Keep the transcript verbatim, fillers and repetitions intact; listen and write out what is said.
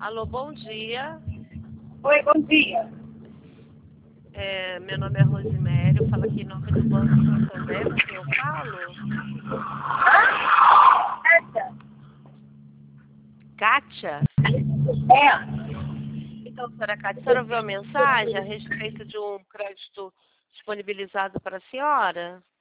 Alô, bom dia. Oi, bom dia. É, meu nome é Rosimério, eu falo aqui em nome do Banco Santander, com quem eu falo? Ah, Kátia. Kátia? É. Então, senhora Kátia, a senhora viu a mensagem a respeito de um crédito disponibilizado para a senhora?